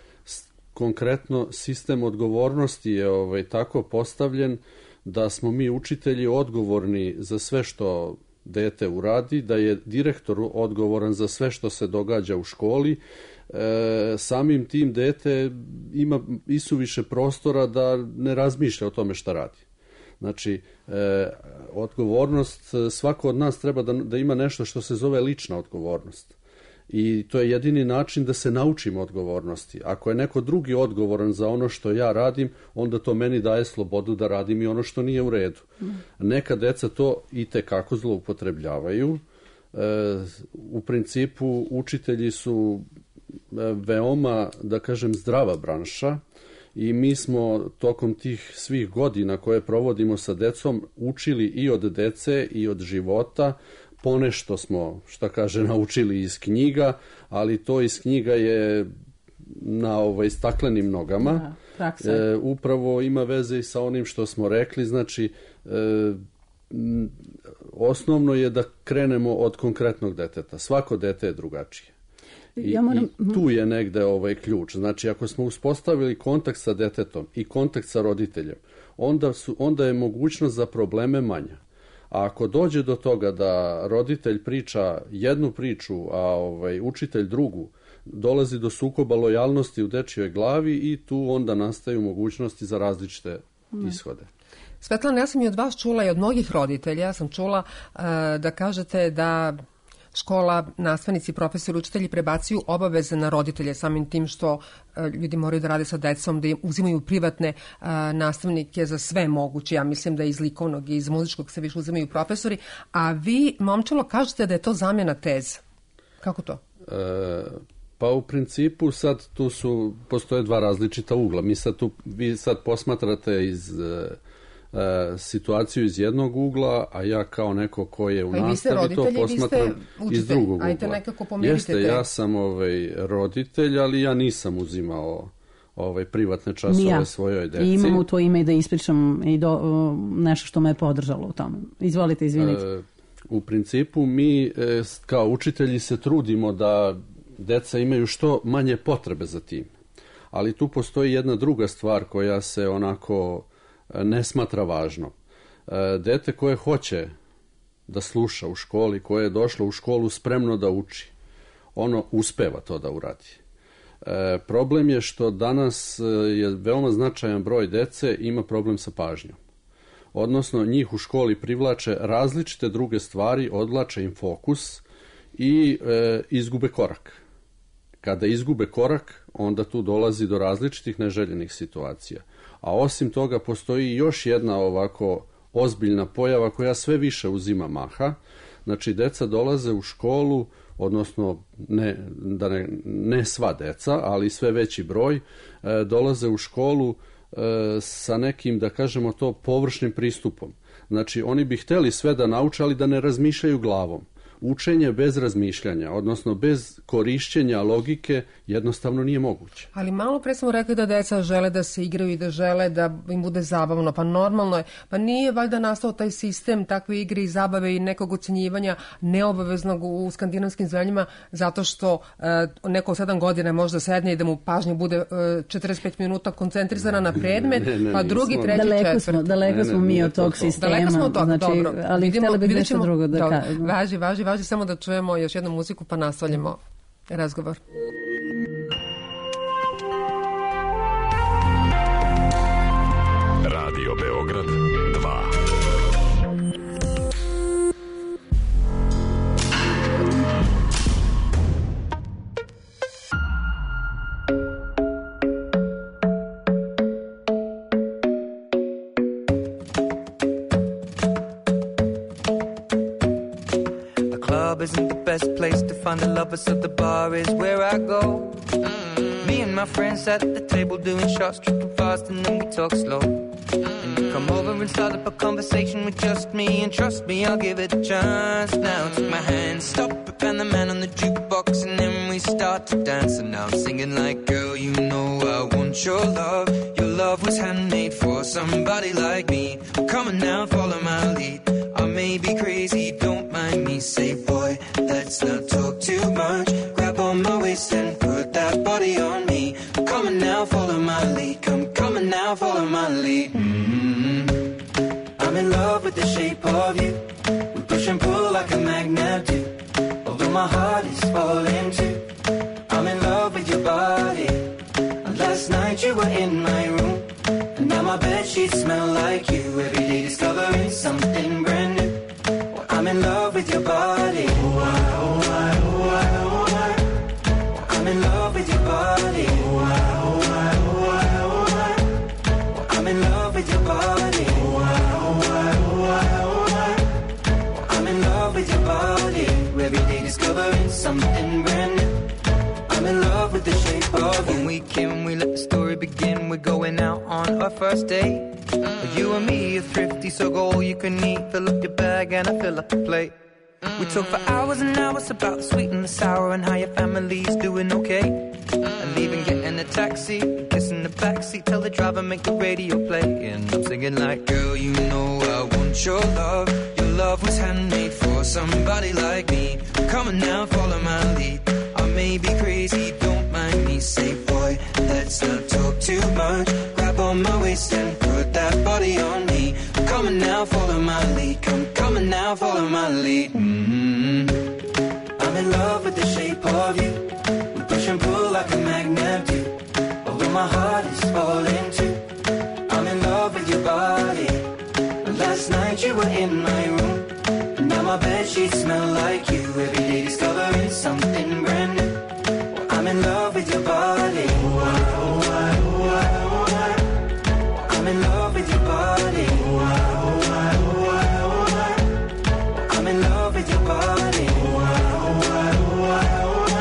Konkretno, sistem odgovornosti je ovaj, tako postavljen da smo mi učitelji odgovorni za sve što dete uradi, da je direktor odgovoran za sve što se događa u školi. E, samim tim dete ima isuviše prostora da ne razmišlja o tome šta radi. Znači, e, odgovornost, svako od nas treba da, da ima nešto što se zove lična odgovornost. I to je jedini način da se naučimo odgovornosti. Ako je neko drugi odgovoran za ono što ja radim, onda to meni daje slobodu da radim i ono što nije u redu. Neka deca to i tekako zloupotrebljavaju u principu učitelji su veoma, da kažem, zdrava branša i mi smo tokom tih svih godina koje provodimo sa decom učili i od dece i od života. Ponešto smo, šta kaže, naučili iz knjiga, ali to iz knjiga je na ovaj staklenim nogama. Da, e, upravo ima veze i sa onim što smo rekli, znači e, m, osnovno je da krenemo od konkretnog deteta. Svako dete je drugačije. I, ja moram... i tu je negde ovaj ključ. Znači, ako smo uspostavili kontakt sa detetom i kontakt sa roditeljem, onda, su, onda je mogućnost za probleme manja. A ako dođe do toga da roditelj priča jednu priču, a ovaj, učitelj drugu, dolazi do sukoba lojalnosti u dečijoj glavi i tu onda nastaju mogućnosti za različite ne. ishode. Svetlana, ja sam i od vas čula i od mnogih roditelja, ja sam čula uh, da kažete da škola, nastavnici, profesori, učitelji prebacuju obaveze na roditelje samim tim što uh, ljudi moraju da rade sa decom, da im uzimaju privatne uh, nastavnike za sve moguće. Ja mislim da iz likovnog i iz muzičkog se više uzimaju profesori, a vi, momčilo, kažete da je to zamjena teza. Kako to? E, pa u principu sad tu su, postoje dva različita ugla. Mi sad tu, vi sad posmatrate iz... E, situaciju iz jednog ugla, a ja kao neko ko je u pa nastavi to posmatram iz drugog ugla. Ajte nekako pomirite Jeste, te. ja sam ovaj, roditelj, ali ja nisam uzimao ovaj, privatne časove ja. svojoj deci. I imam u to ime i da ispričam i do, uh, nešto što me je podržalo u tome. Izvolite, izvinite. E, u principu mi e, kao učitelji se trudimo da deca imaju što manje potrebe za tim. Ali tu postoji jedna druga stvar koja se onako ne smatra važno. Dete koje hoće da sluša u školi, koje je došlo u školu spremno da uči, ono uspeva to da uradi. E, problem je što danas je veoma značajan broj dece ima problem sa pažnjom. Odnosno, njih u školi privlače različite druge stvari, odvlače im fokus i e, izgube korak. Kada izgube korak, onda tu dolazi do različitih neželjenih situacija. A osim toga postoji još jedna ovako ozbiljna pojava koja sve više uzima maha. Znači, deca dolaze u školu, odnosno ne, da ne, ne sva deca, ali sve veći broj, e, dolaze u školu e, sa nekim, da kažemo to, površnim pristupom. Znači, oni bi hteli sve da nauče, ali da ne razmišljaju glavom. Učenje bez razmišljanja, odnosno bez korišćenja logike, jednostavno nije moguće. Ali malo pre smo rekli da deca žele da se igraju i da žele da im bude zabavno, pa normalno je. Pa nije valjda nastao taj sistem takve igre i zabave i nekog ocenjivanja neobaveznog u skandinavskim zemljama zato što uh, neko sedam godina možda sedne i da mu pažnja bude uh, četrdeset pet minuta koncentrizana na predmet, ne, ne, pa drugi, treći, daleko četvrt. Smo, daleko ne, ne, smo mi od tog sistema. Daleko smo od toga, znači, dobro. Ali Vidimo, htjeli bih nešto ćemo, drugo da kažem. Važi, važi, važi samo da čujemo još jednu muziku pa nastavljamo razgovor. Radio Beograd dva. Isn't the best place to find the lovers, so the bar is where I go. Mm-hmm. Me and my friends at the table doing shots, tripping fast, and then we talk slow. Mm-hmm. And you come over and start up a conversation with just me, and trust me, I'll give it a chance. Now take my hand, stop it, and the man on the jukebox, and then we start to dance. And now I'm singing like, girl, you know I want your love. Your love was handmade for somebody like me. Come on now, follow my lead. I may be crazy, don't mind me. Say, boy, let's not talk too much. Grab on my waist and put that body on me. Come on now, follow my lead. Come, come on now, follow my lead. Mm-hmm. I'm in love with the shape of you. We push and pull like a magnet do. Although my heart is falling too. I'm in love with your body. Last night you were in my room, and now my bedsheets smell like you. Every day discovering something brand new. Well, I'm in love with your body. Oh, I, oh, I, oh, I, oh, I. I'm in love with your body. Oh, I, oh, I, oh, I, oh, I. Well, I'm in love with your body. Oh, I, oh, I, oh, I, oh, I. Well, I'm in love with your body. our first date. Mm. You and me are thrifty, so go all you can eat. Fill up your bag and I fill up the plate. Mm. We talk for hours and hours about the sweet and the sour and how your family's doing okay. Mm. And even getting a taxi, kissing the backseat, tell the driver make the radio play. And I'm singing like, girl, you know I want your love. Your love was handmade for somebody like me. Come on now, follow my lead. I may be crazy, don't mind me. Say, boy, let's not talk too much. Grab on my waist and put that body on me. Come on now, follow my lead. Come, come on now, follow my lead. Mm-hmm. I'm in love with the shape of you. We push and pull like a magnet do. Although my heart is falling too. I'm in love with your body. Last night you were in my room. And now my bedsheets smell like you. Every day discovering something brand new. Well, I'm in love with your body. Oh, I, oh, I, oh, I, oh, I. I'm in love with your body. Oh, I, oh, I, oh, I, oh, I. I'm in love with your body. Oh, I, oh, I, oh, I, oh,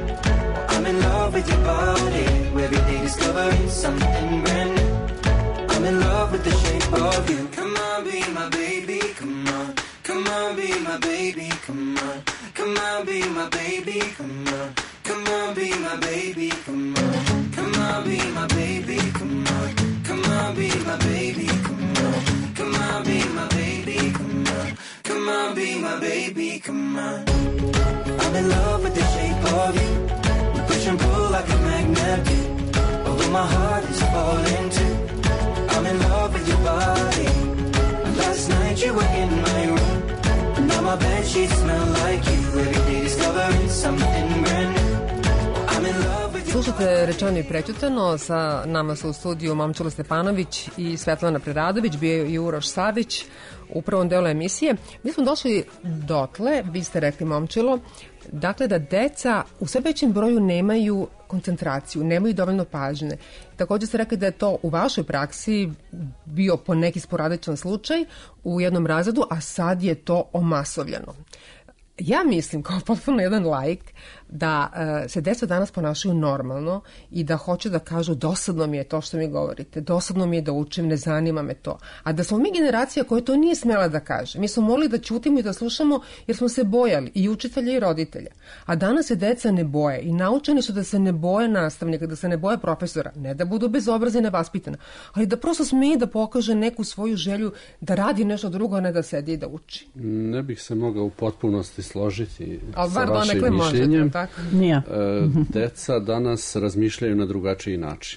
I. I'm in love with your body. Every day discovering something brand new. I'm in love with the shape of you. Come on, be my baby, come on. Come on, be my baby, come on. Come on, be my baby, come on. Come on, be my baby, come on. Come on, be my baby, come on. Come on, be my baby, come on. Come on, be my baby, come on. Come on, be my baby, come on. I'm in love with the shape of you. We push and pull like a magnet do. Although my heart is falling too. I'm in love with your body. Last night you were in my room. And now my bedsheets smell like you. Every day discovering something brand new. I'm in love with your Slušate Rečeno i prećutano, sa nama su u studiju Momčilo Stepanović i Svetlana Preradović, bio je i Uroš Savić u prvom delu emisije. Mi smo došli dotle, vi ste rekli Momčilo, dakle da deca u sve većem broju nemaju koncentraciju, nemaju dovoljno pažnje. Također ste rekli da je to u vašoj praksi bio po neki sporadičan slučaj u jednom razredu, a sad je to omasovljeno. Ja mislim, kao potpuno jedan laik, da uh, se deca danas ponašaju normalno i da hoće da kažu dosadno mi je to što mi govorite, dosadno mi je da učim, ne zanima me to. A da smo mi generacija koja to nije smela da kaže. Mi smo morali da ćutimo i da slušamo jer smo se bojali i učitelja i roditelja. A danas se deca ne boje i naučeni su da se ne boje nastavnika, da se ne boje profesora, ne da budu bezobrazni i nevaspitani, ali da prosto smeju da pokaže neku svoju želju da radi nešto drugo, a ne da sedi i da uči. Ne bih se mogao u potpunosti složiti ali sa vašim mišljenjem. Možete, Nije. E, deca danas razmišljaju na drugačiji način.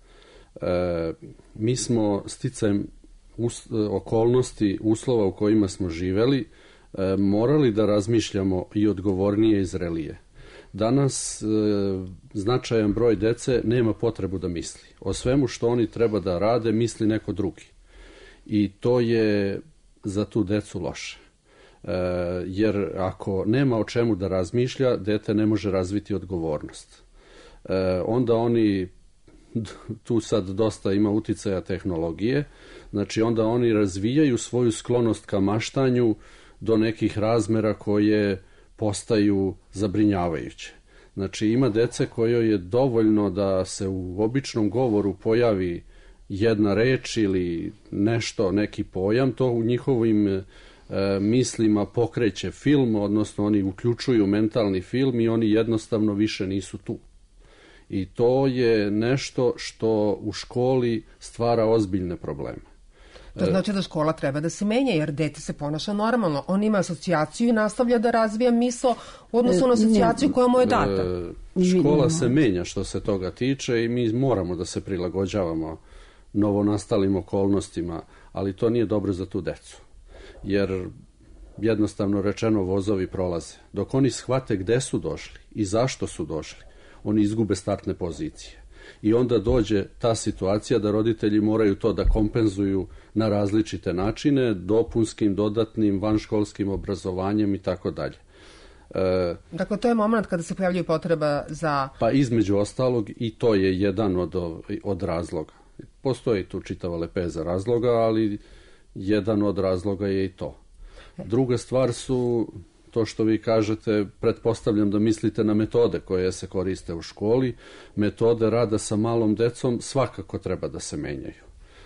E, mi smo sticajem us, okolnosti, uslova u kojima smo živeli, e, morali da razmišljamo i odgovornije i zrelije. Danas e, značajan broj dece nema potrebu da misli. O svemu što oni treba da rade misli neko drugi. I to je za tu decu loše. Jer ako nema o čemu da razmišlja, dete ne može razviti odgovornost. Onda oni, tu sad dosta ima uticaja tehnologije, znači onda oni razvijaju svoju sklonost ka maštanju do nekih razmera koje postaju zabrinjavajuće. Znači ima dece kojoj je dovoljno da se u običnom govoru pojavi jedna reč ili nešto, neki pojam, to u njihovim mislima pokreće film, odnosno oni uključuju mentalni film i oni jednostavno više nisu tu. I to je nešto što u školi stvara ozbiljne probleme. To znači da škola treba da se menja, jer dete se ponaša normalno. On ima asocijaciju i nastavlja da razvija misao u odnosu na asocijaciju koja mu je data. Škola se menja što se toga tiče i mi moramo da se prilagođavamo novonastalim okolnostima, ali to nije dobro za tu decu. Jer jednostavno rečeno vozovi prolaze. Dok oni shvate gde su došli i zašto su došli, oni izgube startne pozicije. I onda dođe ta situacija da roditelji moraju to da kompenzuju na različite načine, dopunskim, dodatnim, vanškolskim obrazovanjem i tako dalje. E, dakle, to je moment kada se pojavljuje potreba za... Pa između ostalog i to je jedan od, od razloga. Postoji tu čitava lepeza razloga, ali jedan od razloga je i to. Druga stvar su to što vi kažete, pretpostavljam da mislite na metode koje se koriste u školi. Metode rada sa malom decom svakako treba da se menjaju.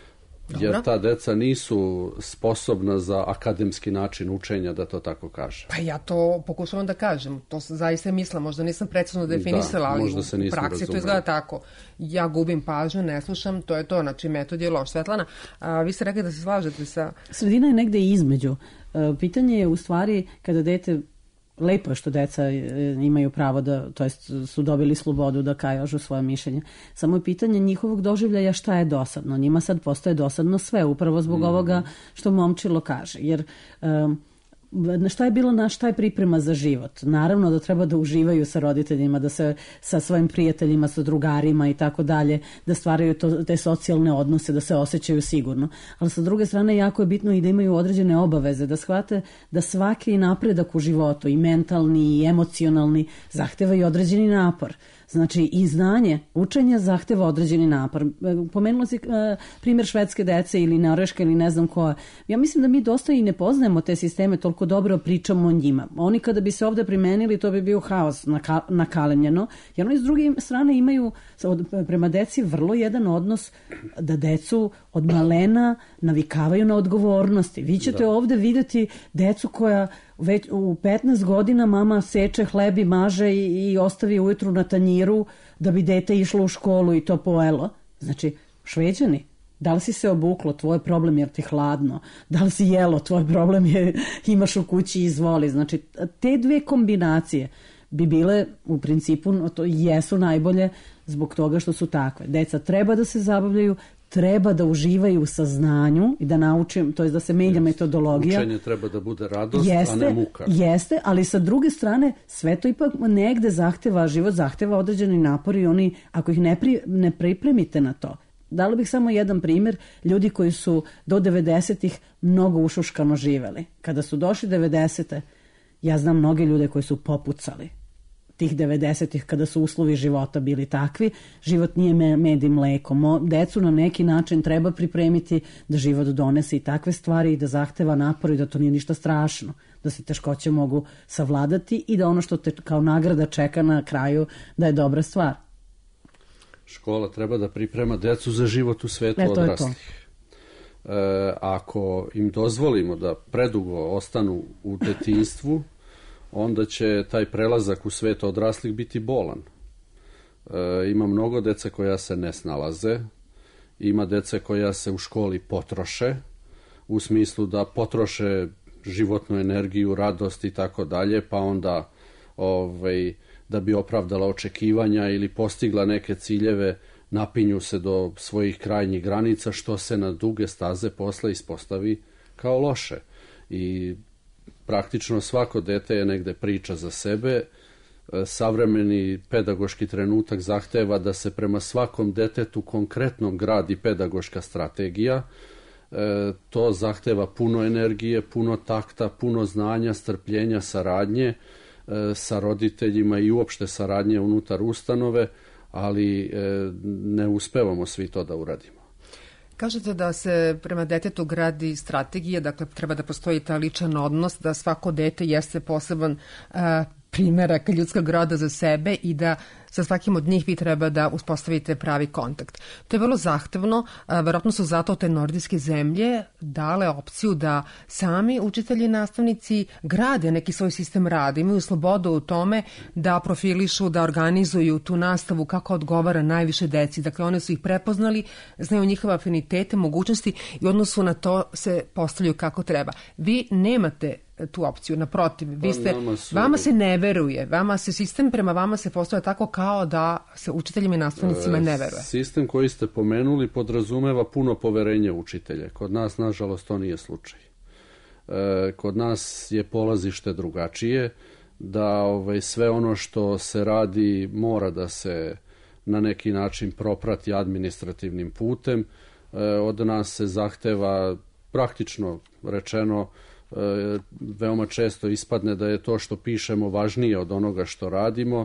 jer ta deca nisu sposobna za akademski način učenja, da to tako kažem. Pa ja to pokušavam da kažem, to zaista mislim, možda nisam precizno definisala, ali u praksi razumeli. To izgleda tako. Ja gubim pažnju, ne slušam, to je to, znači metod je loš. Svetlana, a, vi ste rekli da se slažete sa... Sredina je negde između. Pitanje je u stvari kada dete, lepo je što deca imaju pravo da, to jest su dobili slobodu da kažu svoje mišljenje. Samo je pitanje njihovog doživljaja šta je dosadno. Njima sad postaje dosadno sve, upravo zbog mm. ovoga što momčilo kaže. Jer um, šta je bilo na šta je priprema za život? Naravno da treba da uživaju sa roditeljima, da se sa svojim prijateljima, sa drugarima i tako dalje, da stvaraju to, te socijalne odnose, da se osjećaju sigurno. Ali sa druge strane jako je bitno i da imaju određene obaveze, da shvate da svaki napredak u životu, i mentalni i emocionalni, zahteva i određeni napor. Znači i znanje, učenje zahteva određeni napor. Pomenula si uh, primjer švedske dece ili norveške ili ne znam koja. Ja mislim da mi dosta i ne poznajemo te sisteme, toliko dobro pričamo o njima. Oni kada bi se ovde primenili, to bi bio haos naka, nakalemljeno, jer oni s druge strane imaju od, prema deci vrlo jedan odnos da decu od malena navikavaju na odgovornosti. Vi ćete da. ovde videti decu koja već u petnaest godina mama seče hleb i maže i, i ostavi ujutru na tanjiru da bi dete išlo u školu i to pojelo. Znači, Šveđani, da li si se obuklo, tvoj problem jer ti hladno, da li si jelo, tvoj problem je imaš u kući, izvoli. Znači, te dve kombinacije bi bile u principu, to jesu najbolje zbog toga što su takve. Deca treba da se zabavljaju, treba da uživaju u saznanju i da naučim, to je da se menja jeste. metodologija. Učenje treba da bude radost, jeste, a ne muka. Jeste, ali sa druge strane sve to ipak negde zahteva, život zahteva određeni napor i oni, ako ih ne, pri, ne pripremite na to. Dala bih samo jedan primjer, ljudi koji su do devedesetih mnogo ušuškano živeli. Kada su došli devedesete, ja znam mnoge ljude koji su popucali. Tih devedesetih kada su uslovi života bili takvi, život nije med i mleko. Mo, decu na neki način treba pripremiti da život donese i takve stvari i da zahteva napor i da to nije ništa strašno, da se teškoće mogu savladati i da ono što te kao nagrada čeka na kraju da je dobra stvar. Škola treba da priprema decu za život u svetu e, odraslih. E, ako im dozvolimo da predugo ostanu u detinjstvu, onda će taj prelazak u svet odraslih biti bolan. E, ima mnogo dece koja se ne snalaze, ima dece koja se u školi potroše, u smislu da potroše životnu energiju, radost i tako dalje, pa onda ovaj, da bi opravdala očekivanja ili postigla neke ciljeve, napinju se do svojih krajnjih granica, što se na duge staze posle ispostavi kao loše. I praktično svako dete je negde priča za sebe. Savremeni pedagoški trenutak zahteva da se prema svakom detetu konkretno gradi pedagoška strategija. E, to zahteva puno energije, puno takta, puno znanja, strpljenja, saradnje e, sa roditeljima i uopšte saradnje unutar ustanove, ali e, ne uspevamo svi to da uradimo. Kažete da se prema detetu gradi strategija, dakle treba da postoji ta ličan odnos, da svako dete jeste poseban uh, primjerak ljudskog roda za sebe i da sa svakim od njih vi treba da uspostavite pravi kontakt. To je vrlo zahtevno, verovatno su zato te nordijske zemlje dale opciju da sami učitelji i nastavnici grade neki svoj sistem rada, imaju slobodu u tome da profilišu, da organizuju tu nastavu kako odgovara najviše deci. Dakle, one su ih prepoznali, znaju njihove afinitete, mogućnosti i u odnosu na to se postavljaju kako treba. Vi nemate tu opciju, naprotiv, vi ste, vama se ne veruje, vama se sistem prema vama se postavlja tako kao da se učiteljima i nastavnicima ne veruje. Sistem koji ste pomenuli podrazumeva puno poverenja učitelja. Kod nas, nažalost, to nije slučaj. Kod nas je polazište drugačije, da ovaj, sve ono što se radi mora da se na neki način proprati administrativnim putem. Od nas se zahteva, praktično rečeno, veoma često ispadne da je to što pišemo važnije od onoga što radimo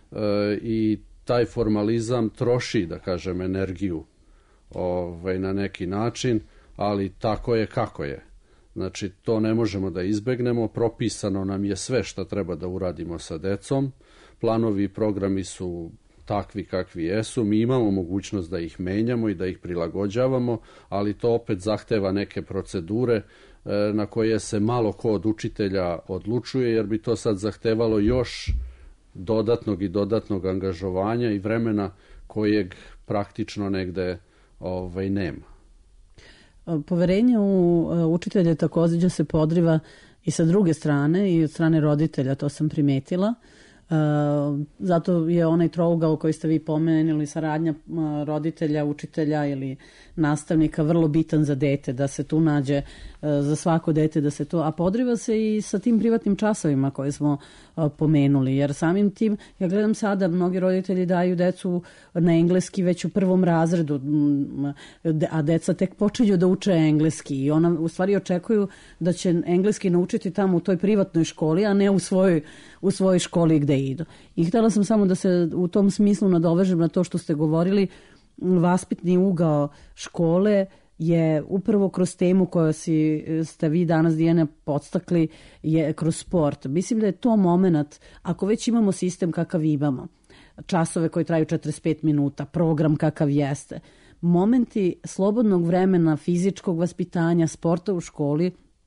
i taj formalizam troši, da kažem, energiju ovaj, na neki način, ali tako je kako je. Znači, to ne možemo da izbegnemo, propisano nam je sve što treba da uradimo sa decom, planovi i programi su takvi kakvi jesu. Mi imamo mogućnost da ih menjamo i da ih prilagođavamo, ali to opet zahteva neke procedure na koje se malo ko od učitelja odlučuje, jer bi to sad zahtevalo još dodatnog i dodatnog angažovanja i vremena kojeg praktično negde ovaj, nema. Poverenje u učitelje također se podriva i sa druge strane i od strane roditelja, to sam primetila. Zato je onaj trougao koji ste vi pomenuli, saradnja roditelja, učitelja ili nastavnika, vrlo bitan za dete, da se tu nađe za svako dete, da se to, a podriva se i sa tim privatnim časovima koje smo pomenuli, jer samim tim, ja gledam sada, mnogi roditelji daju decu na engleski već u prvom razredu, a deca tek počinju da uče engleski i ona u stvari očekuju da će engleski naučiti tamo u toj privatnoj školi, a ne u svojoj, u svojoj školi gde idu. I htjela sam samo da se u tom smislu nadovežem na to što ste govorili, vaspitni ugao škole je upravo kroz temu koju si, ste vi danas, Dijana, podstakli, je kroz sport. Mislim da je to moment, ako već imamo sistem kakav imamo, časove koji traju četrdeset pet minuta, program kakav jeste, momenti slobodnog vremena, fizičkog vaspitanja, sporta u školi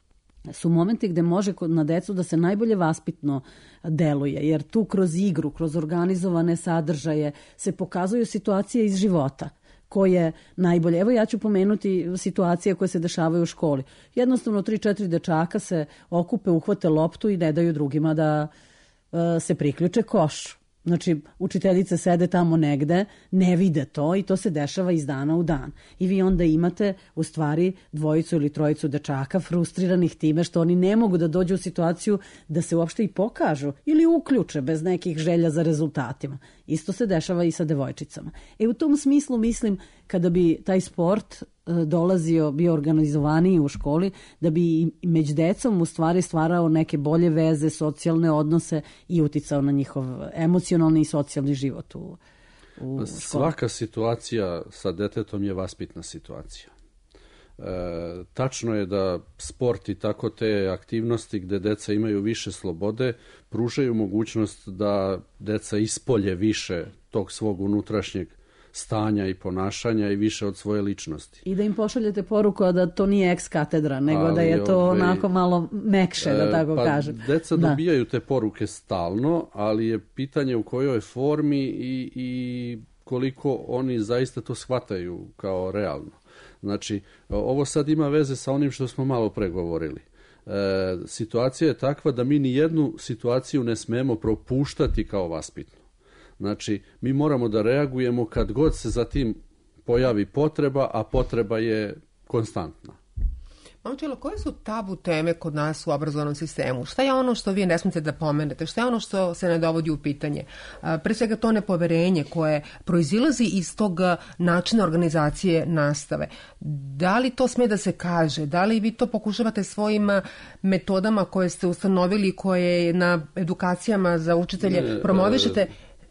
su momenti gde može na decu da se najbolje vaspitno deluje, jer tu kroz igru, kroz organizovane sadržaje se pokazuju situacije iz života koje najbolje. Evo ja ću pomenuti situacije koje se dešavaju u školi. Jednostavno tri četiri dečaka se okupe, uhvate loptu i ne daju drugima da uh, se priključe košu. Znači, učiteljice sede tamo negde, ne vide to i to se dešava iz dana u dan. I vi onda imate u stvari dvojicu ili trojicu dečaka frustriranih time što oni ne mogu da dođu u situaciju da se uopšte i pokažu ili uključe bez nekih želja za rezultatima. Isto se dešava i sa devojčicama. E u tom smislu mislim kada bi taj sport dolazio, bio organizovaniji u školi, da bi među decom u stvari stvarao neke bolje veze, socijalne odnose i uticao na njihov emocionalni i socijalni život u, u školi. Svaka situacija sa detetom je vaspitna situacija. E, tačno je da sport i tako te aktivnosti gde deca imaju više slobode pružaju mogućnost da deca ispolje više tog svog unutrašnjeg stanja i ponašanja i više od svoje ličnosti. I da im pošaljete poruku da to nije ex katedra, nego ali da je to ove, onako malo mekše, da tako pa, kažem. Deca da. dobijaju te poruke stalno, ali je pitanje u kojoj formi i, i koliko oni zaista to shvataju kao realno. Znači, ovo sad ima veze sa onim što smo malo pregovorili. E, situacija je takva da mi ni jednu situaciju ne smemo propuštati kao vaspitnu. Znači, mi moramo da reagujemo kad god se za tim pojavi potreba, a potreba je konstantna. Momčilo, koje su tabu teme kod nas u obrazovnom sistemu? Šta je ono što vi ne smete da pomenete? Šta je ono što se ne dovodi u pitanje? Pre svega to nepoverenje koje proizilazi iz tog načina organizacije nastave. Da li to sme da se kaže? Da li vi to pokušavate svojim metodama koje ste ustanovili, koje na edukacijama za učitelje ne, promovišete?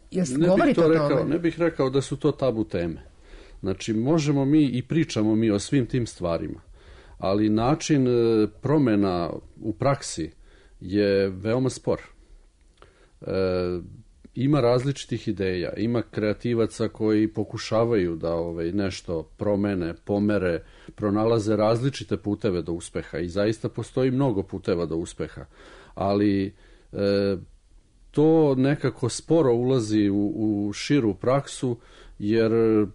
Ne bih, to rekao, ne bih rekao da su to tabu teme. Znači, možemo mi i pričamo mi o svim tim stvarima, ali način promjena u praksi je veoma spor. E, ima različitih ideja, ima kreativaca koji pokušavaju da ovaj, nešto promene, pomere, pronalaze različite puteve do uspeha i zaista postoji mnogo puteva do uspeha, ali e, to nekako sporo ulazi u, u širu praksu, jer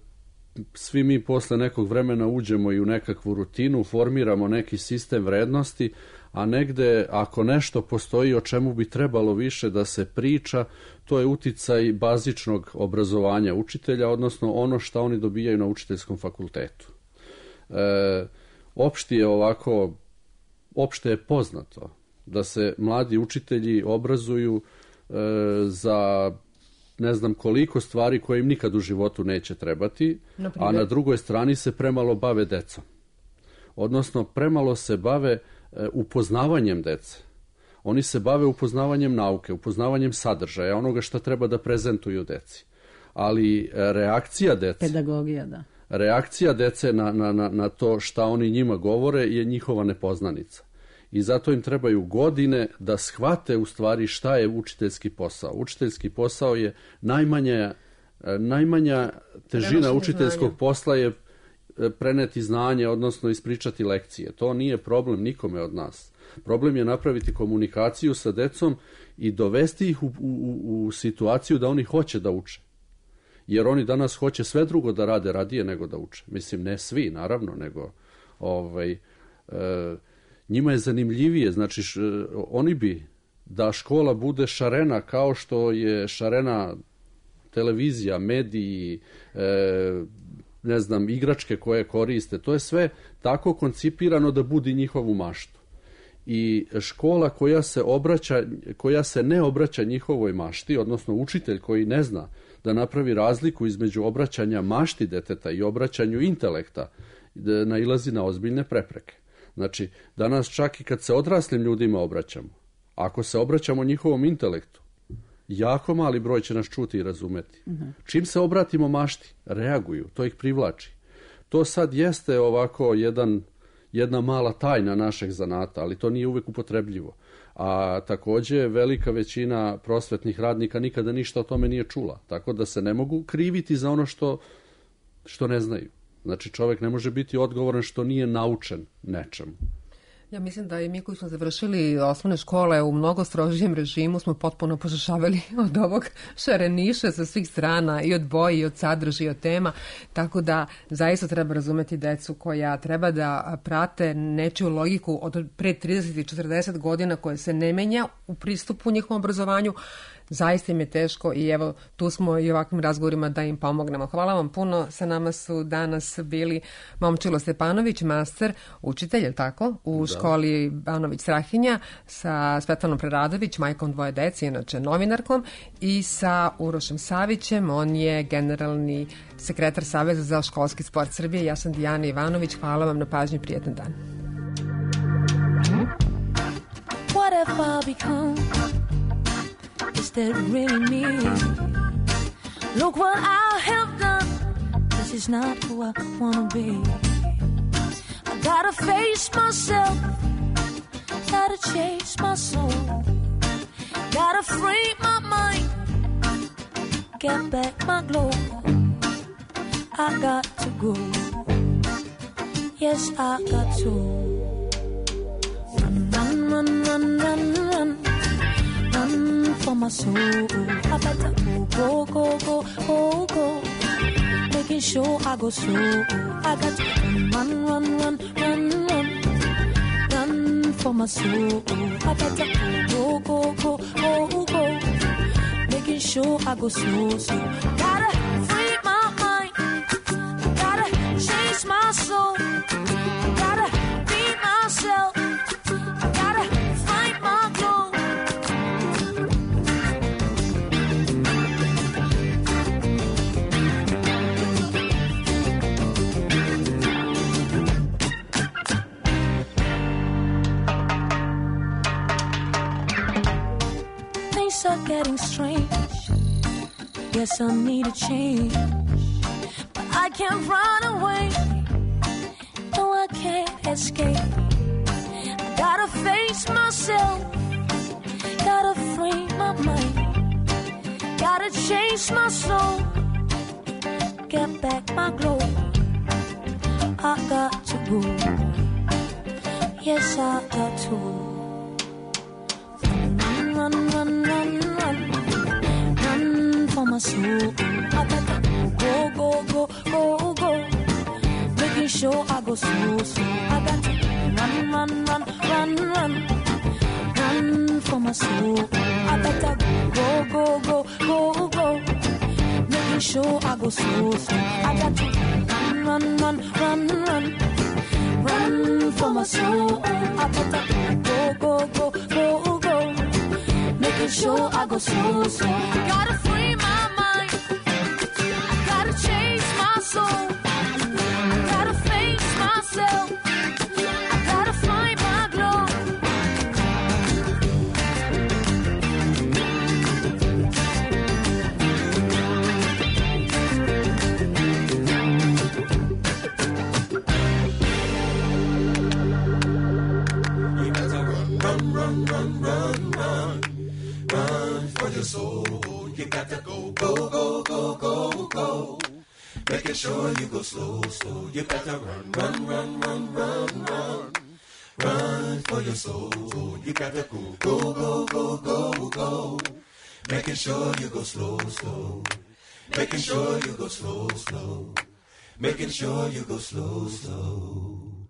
svi mi posle nekog vremena uđemo i u nekakvu rutinu, formiramo neki sistem vrednosti, a negde ako nešto postoji o čemu bi trebalo više da se priča, to je uticaj bazičnog obrazovanja učitelja, odnosno ono što oni dobijaju na učiteljskom fakultetu. E, opšti je ovako, opšte je poznato da se mladi učitelji obrazuju za ne znam koliko stvari koje im nikad u životu neće trebati, a na drugoj strani se premalo bave decom. Odnosno, premalo se bave upoznavanjem dece. Oni se bave upoznavanjem nauke, upoznavanjem sadržaja, onoga što treba da prezentuju deci. Ali reakcija dece... Pedagogija, da. Reakcija dece na, na, na to šta oni njima govore je njihova nepoznanica. I zato im trebaju godine da shvate u stvari šta je učiteljski posao. Učiteljski posao je najmanje Najmanja težina učiteljskog posla je preneti znanje, odnosno ispričati lekcije. To nije problem nikome od nas. Problem je napraviti komunikaciju sa decom i dovesti ih u, u, u situaciju da oni hoće da uče. Jer oni danas hoće sve drugo da rade radije nego da uče. Mislim, ne svi, naravno, nego ovaj, e, njima je zanimljivije. Znači, š, oni bi da škola bude šarena kao što je šarena televizija, mediji, e, ne znam, igračke koje koriste. To je sve tako koncipirano da budi njihovu maštu. I škola koja se obraća, koja se ne obraća njihovoj mašti, odnosno učitelj koji ne zna da napravi razliku između obraćanja mašti deteta i obraćanju intelekta, nailazi na ozbiljne prepreke. Znači, danas čak i kad se odraslim ljudima obraćamo, ako se obraćamo njihovom intelektu, jako mali broj će nas čuti i razumeti. Uh-huh. Čim se obratimo mašti, reaguju, to ih privlači. To sad jeste ovako jedan, jedna mala tajna našeg zanata, ali to nije uvek upotrebljivo. A takođe velika većina prosvetnih radnika nikada ništa o tome nije čula, tako da se ne mogu kriviti za ono što, što ne znaju. Znači, čovek ne može biti odgovoran što nije naučen nečemu. Ja mislim da i mi koji smo završili osnovne škole u mnogo strožijem režimu smo potpuno požešavali od ovog šareniša sa svih strana, i od boji, i od sadržaja, i od tema, tako da zaista treba razumeti decu koja treba da prate nečiju logiku od pre trideset i četrdeset godina koja se ne menja u pristupu njihovom obrazovanju. Zaista im je teško i evo tu smo i ovakvim razgovorima da im pomognemo. Hvala vam puno. Sa nama su danas bili Momčilo Stepanović, master, učitelj, je tako? U da. školi Banović Strahinja, sa Svetlanom Preradović, majkom dvoje dece, inače novinarkom, i sa Urošem Savićem, on je generalni sekretar Saveza za školski sport Srbije. Ja sam Dijana Ivanović. Hvala vam na pažnji, prijetan dan. What have I become? Is that really me? Look what I have done. This is not who I wanna be. I gotta face myself. Gotta chase my soul. Gotta free my mind. Get back my glow. I got to go. Yes, I got to. Run, run, run, run, run, run. Run for my soul. I better go, go, go, go, go. Making sure I go slow. I got to run, run, run, run, run. Run for my soul. I better go, go, go, go, go. Making sure I go slow, slow. Gotta free my mind. Gotta chase my soul. Gotta be myself. Gotta find my glow. Are getting strange. Guess I need a change, but I can't run away. No, I can't escape. I gotta face myself. Gotta free my mind. Gotta chase my soul. Get back my glow. I got to go. Yes, I got to. Run, run, run, run, run for my soul. I gotta go, go, go, go, go. Making sure I go slow, slow. I got to run, run, run, run, run, run for my soul. I gotta go, go, go, go, go. Making sure I go slow, slow. I got to run, run, run, run, run, run for my soul. I gotta go, go, go, go, go. Making sure I go slow, slow. I gotta free my mind. I gotta chase my soul. I gotta face myself. I gotta find my glow. You better run, run, run, run, run. Run for your soul. You got to go, go, go, go, go. making sure you go slow, slow. You better run, run, run, run, run, run. Run for your soul. You gotta go, go, go, go, go, go. Making sure you go slow, slow. Making sure you go slow, slow. Making sure you go slow, slow.